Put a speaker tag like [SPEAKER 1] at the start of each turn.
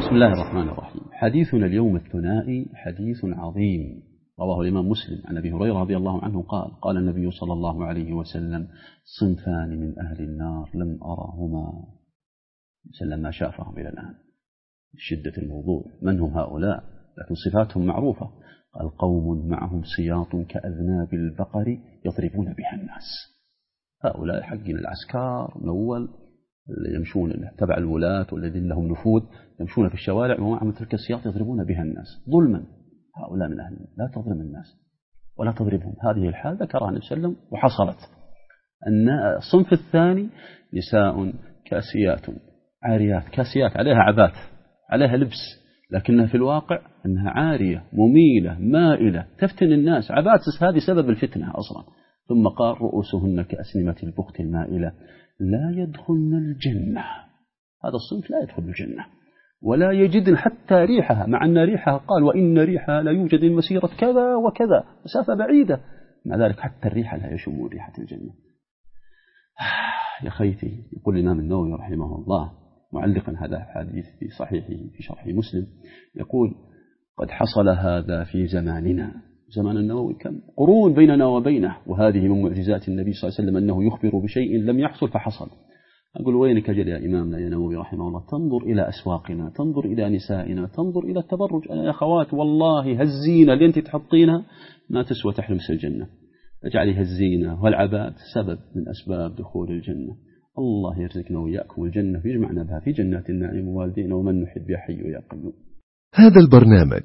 [SPEAKER 1] بسم الله الرحمن الرحيم. حديثنا اليوم الثنائي حديث عظيم رواه الإمام مسلم عن أبي هريرة رضي الله عنه قال النبي صلى الله عليه وسلم: صنفان من أهل النار لم أرهما سلم ما شافهم إلى الآن. شدة الموضوع. من هم هؤلاء؟ لكن صفاتهم معروفة. قال: قوم معهم سياط كأذناب البقر يضربون بها الناس. هؤلاء حقين العسكر من أول اللي يمشون تبع الولاة والذين لهم نفوذ يمشون في الشوارع ومعهم تلك السياط يضربون بها الناس ظلما. هؤلاء من أهل. لا تظلم الناس ولا تضربهم. هذه الحال ذكرها النبي صلى الله عليه وسلم وحصلت. الصنف الثاني نساء كاسيات عاريات. كاسيات عليها عبات عليها لبس، لكنها في الواقع أنها عارية مميلة مائلة تفتن الناس. عباتس هذه سبب الفتنة أصلا. ثم قال: رؤوسهن كأسنمة البخت المائلة لا يدخلن الجنة. هذا الصنف لا يدخل الجنة ولا يجدن حتى ريحها، مع أن ريحها قال: وإن ريحها لا يوجد من مسيرة كذا وكذا، مسافة بعيدة، مع ذلك حتى الريحة لا يشمون ريحة الجنة. يا خيتي. يقول الإمام النووي رحمه الله معلقا هذا الحديث في صحيحه في شرح مسلم، يقول: قد حصل هذا في زماننا. زمان النووي كم قرون بيننا وبينه، وهذه من معجزات النبي صلى الله عليه وسلم أنه يخبر بشيء لم يحصل فحصل. أقول: وينك أجل يا إمامنا يا نووي رحمه الله؟ تنظر إلى أسواقنا، تنظر إلى نسائنا، تنظر إلى التبرج. يا أخوات والله هالزينة اللي أنت تحطينها ما تسوى تحرمس الجنة. اجعلي هالزينة والعباد سبب من أسباب دخول الجنة. الله يرزقنا وإياكم الجنة ويجمعنا بها في جنات النعيم والدينا ومن نحب يا حي يا قيوم.
[SPEAKER 2] هذا البرنامج